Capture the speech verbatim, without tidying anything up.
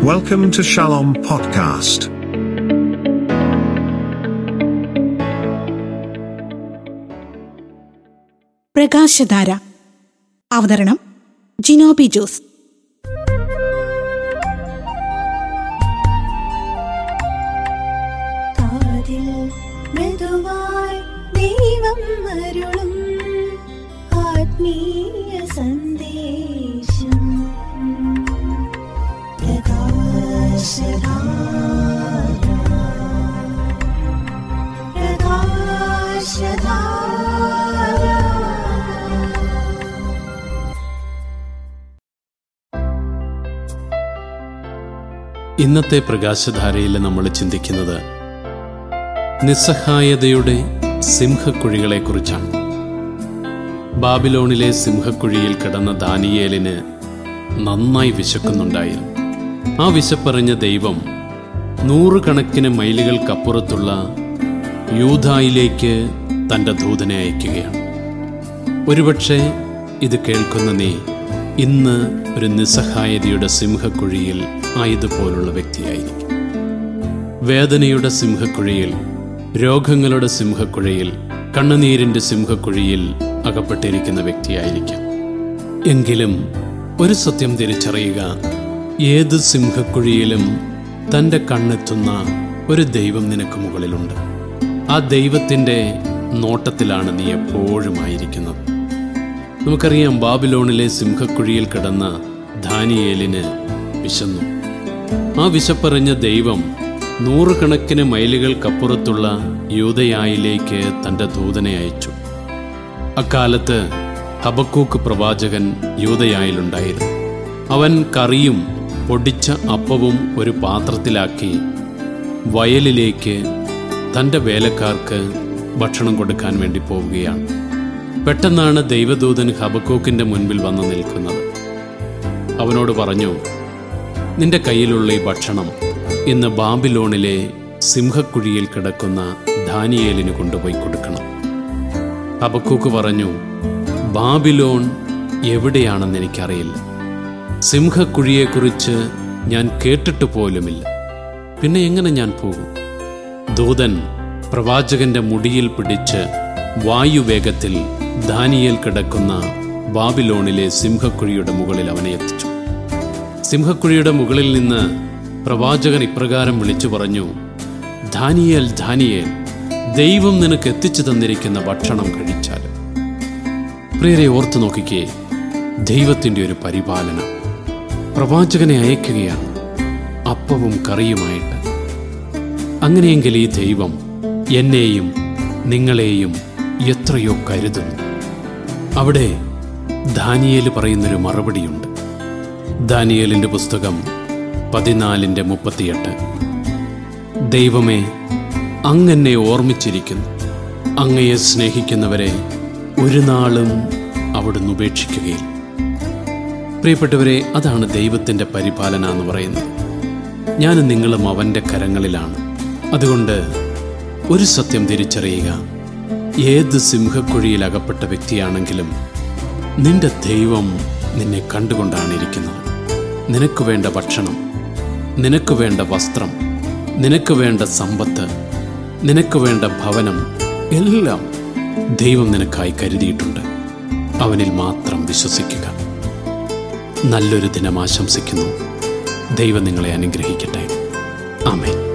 Welcome to Shalom Podcast. പ്രകാശധാര. അവതരണം ജിനോബി ജോസ്. ആത്മീയ സന്ദേശം. പ്രകാശധാര, പ്രകാശധാര. ഇന്നത്തെ പ്രകാശധാരയിൽ നമ്മൾ ചിന്തിക്കുന്നത് നിസ്സഹായതയുടെ സിംഹക്കുഴികളെക്കുറിച്ചാണ്. ബാബിലോണിലെ സിംഹക്കുഴിയിൽ കിടന്ന ദാനിയേലിന് നന്നായി വിശക്കുന്നുണ്ടായിരുന്നു. ആ വിശപ്പറിഞ്ഞ ദൈവം നൂറുകണക്കിന് മൈലുകൾക്കപ്പുറത്തുള്ള യൂദായിലേക്ക് തൻ്റെ ദൂതനെ അയക്കുകയാണ്. ഒരുപക്ഷെ ഇത് കേൾക്കുന്ന നീ ഇന്ന് ഒരു നിസ്സഹായതയുടെ സിംഹക്കുഴിയിൽ ആയതുപോലുള്ള വ്യക്തിയായിരിക്കും. വേദനയുടെ സിംഹക്കുഴിയിൽ, രോഗങ്ങളുടെ സിംഹക്കുഴിയിൽ, കണ്ണുനീരിൻ്റെ സിംഹക്കുഴിയിൽ അകപ്പെട്ടിരിക്കുന്ന വ്യക്തിയായിരിക്കാം. എങ്കിലും ഒരു സത്യം തിരിച്ചറിയുക, ഏത് സിംഹക്കുഴിയിലും തൻ്റെ കണ്ണെത്തുന്ന ഒരു ദൈവം നിനക്ക് മുകളിലുണ്ട്. ആ ദൈവത്തിൻ്റെ നോട്ടത്തിലാണ് നീ എപ്പോഴും ആയിരിക്കുന്നത്. നമുക്കറിയാം, ബാബിലോണിലെ സിംഹക്കുഴിയിൽ കിടന്ന ദാനിയേലിന് വിശന്നു. ആ വിശപ്പറിഞ്ഞ ദൈവം നൂറുകണക്കിന് മൈലുകൾക്കപ്പുറത്തുള്ള യൂദയായിലേക്ക് തൻ്റെ ദൂതനെ അയച്ചു. അക്കാലത്ത് ഹബക്കൂക്ക് പ്രവാചകൻ യൂദയായിലുണ്ടായിരുന്നു. അവൻ കറിയും പൊടിച്ച അപ്പവും ഒരു പാത്രത്തിലാക്കി വയലിലേക്ക് തൻ്റെ വേലക്കാർക്ക് ഭക്ഷണം കൊടുക്കാൻ വേണ്ടി പോവുകയാണ്. പെട്ടെന്നാണ് ദൈവദൂതൻ ഹബക്കൂക്കിൻ്റെ മുൻപിൽ വന്നു നിൽക്കുന്നത്. അവനോട് പറഞ്ഞു, നിന്റെ കയ്യിലുള്ള ഈ ഭക്ഷണം ഇന്ന് ബാബിലോണിലെ സിംഹക്കുഴിയിൽ കിടക്കുന്ന ദാനിയേലിന് കൊണ്ടുപോയി കൊടുക്കണം. ഹബക്കൂക്ക് പറഞ്ഞു, ബാബിലോൺ എവിടെയാണെന്ന് എനിക്കറിയില്ല. സിംഹക്കുഴിയെക്കുറിച്ച് ഞാൻ കേട്ടിട്ട് പോലുമില്ല. പിന്നെ എങ്ങനെ ഞാൻ പോകും? ദൂതൻ പ്രവാചകന്റെ മുടിയിൽ പിടിച്ച് വായുവേഗത്തിൽ ദാനിയേൽ കിടക്കുന്ന ബാബിലോണിലെ സിംഹക്കുഴിയുടെ മുകളിൽ അവനെ എത്തിച്ചു. സിംഹക്കുഴിയുടെ മുകളിൽ നിന്ന് പ്രവാചകൻ ഇപ്രകാരം വിളിച്ചു പറഞ്ഞു, ദാനിയേൽ, ദാനിയേൽ, ദൈവം നിനക്ക് എത്തിച്ചു തന്നിരിക്കുന്ന ഭക്ഷണം കഴിച്ചാൽ. പ്രിയരെ, ഓർത്തു നോക്കിക്കേ, ദൈവത്തിൻ്റെ ഒരു പരിപാലനം. പ്രവാചകനെ അയക്കുകയാണ് അപ്പവും കറിയുമായിട്ട്. അങ്ങനെയെങ്കിൽ ഈ ദൈവം എന്നെയും നിങ്ങളെയും എത്രയോ കരുതുന്നു. അവിടെ ദാനിയേൽ പറയുന്നൊരു മറുപടിയുണ്ട്. ദാനിയേലിൻ്റെ പുസ്തകം പതിനാലിൻ്റെ മുപ്പത്തിയെട്ട്. ദൈവമേ, അങ്ങെന്നെ ഓർമ്മിച്ചിരിക്കുന്നു. അങ്ങയെ സ്നേഹിക്കുന്നവരെ ഒരു നാളും അവിടുന്ന് ഉപേക്ഷിക്കുകയില്ല. പ്രിയപ്പെട്ടവരെ, അതാണ് ദൈവത്തിൻ്റെ പരിപാലന എന്ന് പറയുന്നത്. ഞാനും നിങ്ങളും അവൻ്റെ കരങ്ങളിലാണ്. അതുകൊണ്ട് ഒരു സത്യം തിരിച്ചറിയുക, ഏത് സിംഹക്കുഴിയിൽ അകപ്പെട്ട വ്യക്തിയാണെങ്കിലും നിന്റെ ദൈവം നിന്നെ കണ്ടുകൊണ്ടാണ് ഇരിക്കുന്നത്. നിനക്ക് വേണ്ട ഭക്ഷണം, നിനക്ക് വേണ്ട വസ്ത്രം, നിനക്ക് വേണ്ട സമ്പത്ത്, നിനക്ക് വേണ്ട ഭവനം എല്ലാം ദൈവം നിനക്കായി കരുതിയിട്ടുണ്ട്. അവനിൽ മാത്രം വിശ്വസിക്കുക. നല്ലൊരു ദിനം ആശംസിക്കുന്നു. ദൈവം നിങ്ങളെ അനുഗ്രഹിക്കട്ടെ. ആമേൻ.